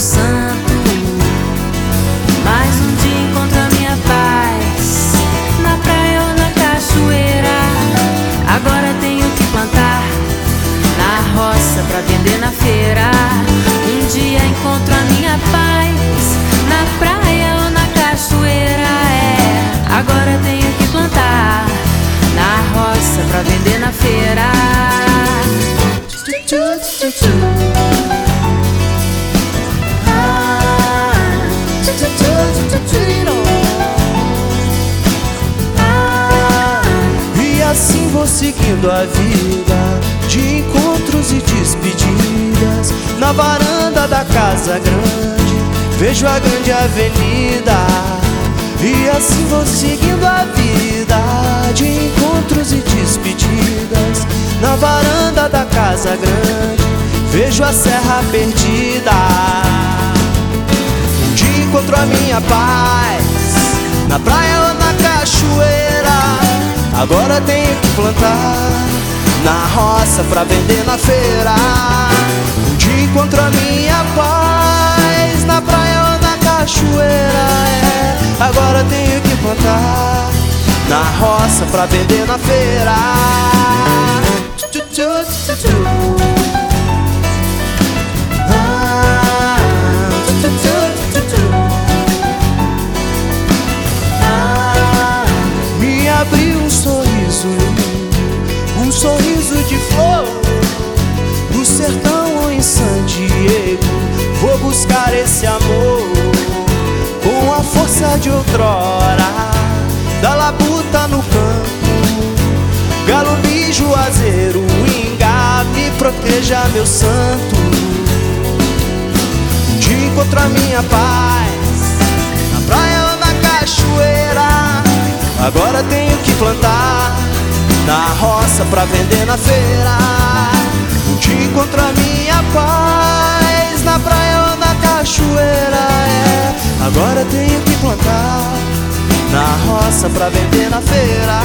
santo. Mais um dia encontro a minha paz, na praia ou na cachoeira. Agora tenho que plantar na roça pra vender na feira. Um dia encontro a minha paz, na praia ou na cachoeira. Agora tenho que plantar na roça pra vender na feira. E assim vou seguindo a vida, de encontros e despedidas. Na varanda da casa grande vejo a grande avenida. E assim vou seguindo a vida, de encontros e despedidas. Na varanda da casa grande vejo a serra perdida. Um dia encontro a minha paz, na praia ou na cachoeira. Agora tenho que plantar na roça pra vender na feira. Um dia encontro a minha paz, na praia ou na cachoeira. Agora tenho que plantar na roça pra vender na feira. Me abriu um sorriso lindo, um sorriso de flor. No sertão ou em San Diego vou buscar esse amor, com a força de outrora, da labuta no campo. Galo, bicho, azeiro, ingá, me proteja, meu santo. Um dia encontro a minha paz, na praia ou na cachoeira. Agora tenho que plantar na roça pra vender na feira. Um dia encontro a minha paz, na praia ou na cachoeira. Agora tenho que plantar na roça pra vender na feira.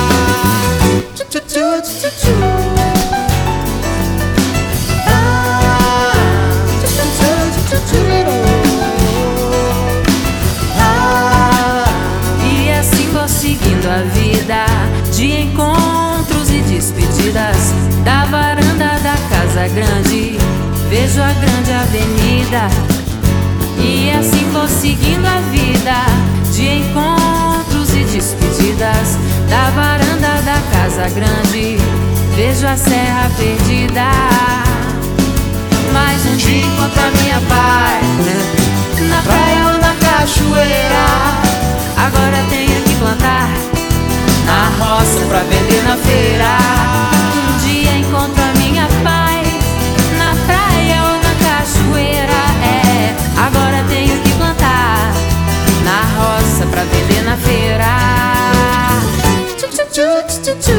E assim vou seguindo a vida, de encontros e despedidas. Da varanda da casa grande vejo a grande avenida. E assim vou seguindo a vida, de encontros e despedidas. Da varanda da casa grande vejo a serra perdida. Mais um dia encontro a minha paz, na praia ou na cachoeira. Agora tenho que plantar na roça pra vender na feira. Um dia encontro a minha paz, na praia ou na cachoeira. Agora tenho que plantar na roça pra vender na feira.